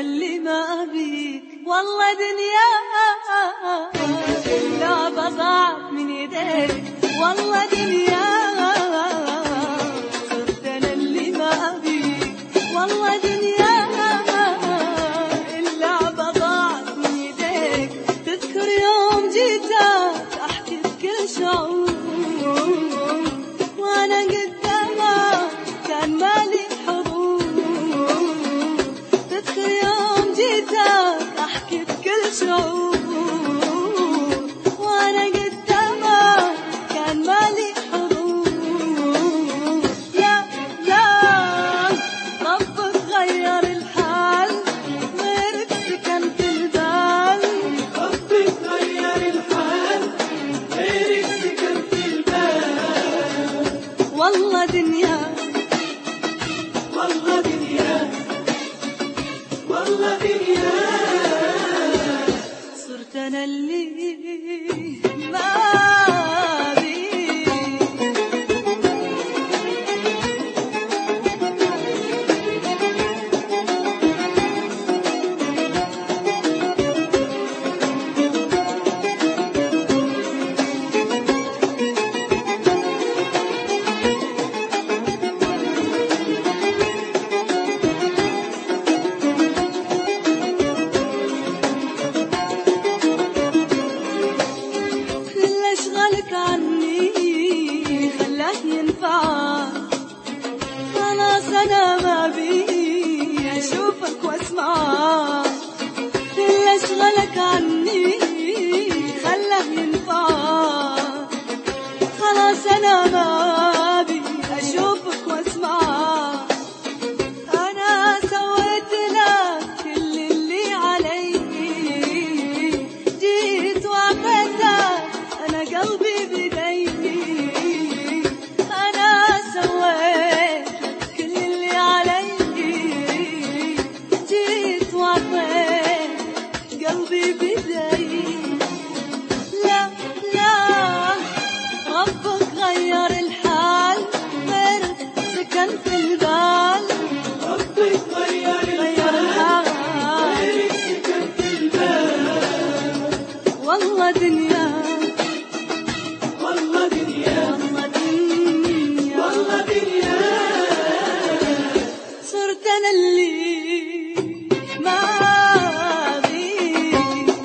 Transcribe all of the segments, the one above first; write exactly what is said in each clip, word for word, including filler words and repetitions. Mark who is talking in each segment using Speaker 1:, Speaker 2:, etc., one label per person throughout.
Speaker 1: اللي ما أبيك والله دنيا اللعبة ضاعت من يديك والله دنيا صرت أنا اللي ما أبيك والله دنيا اللعبة ضاعت من يديك. تذكر يوم جيتك أحكي بكل شعور وأنا قدامك كان مالي حضور. تذكر يوم جيتك أحكي بكل شعور وأنا قدامك كان مالي حضور. لا لا ربك غير الحال غيرك سكن في البال.
Speaker 2: ربك غير الحال غيرك سكن في البال.
Speaker 1: والله دنيا
Speaker 2: والله دنيا والله دنيا
Speaker 1: صرت أنا اللي ما أبيك. عني خلاك ينفعك خلاص أنا ما بي أشوفك وأسمعك. اللي أشغلك عني خلاه ينفعك خلاص أنا ما بي أشوفك وأسمعك. أنا سويت لك كل اللي علي جيت وعطيتك أنا قلبي بدي. أنا سويت كل اللي علي جيت وعطيت قلبي بدي. لا لا ربك غير الحال غيرك سكن في البال.
Speaker 2: ربك غير الحال غيرك سكن في البال.
Speaker 1: والله دنيا
Speaker 2: والله دنيا
Speaker 1: والله دنيا
Speaker 2: والله دنيا
Speaker 1: صرت أنا اللي ما أبيك.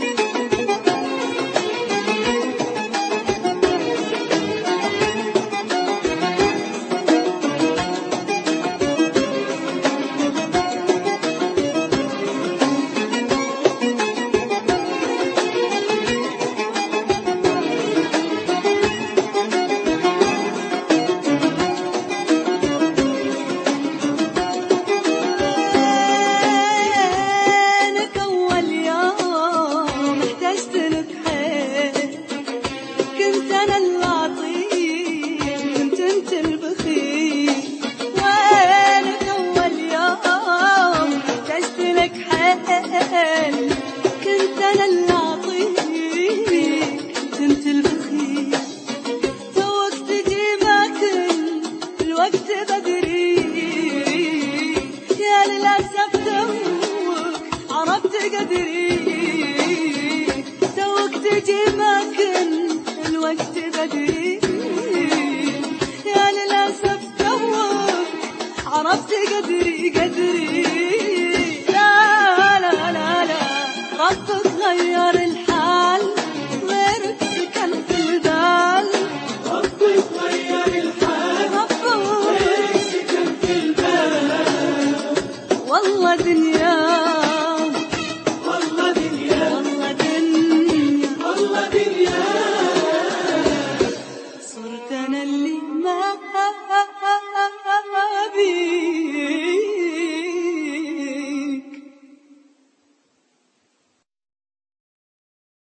Speaker 1: كنت أنا العطية كنت أنت البخيل وينك أول يوم احتجت لك حيل. كنت أنا العطية كنت أنت البخيل توك تجي ما كنت الوقت بدري. يا للأسف توك عرفت قدري.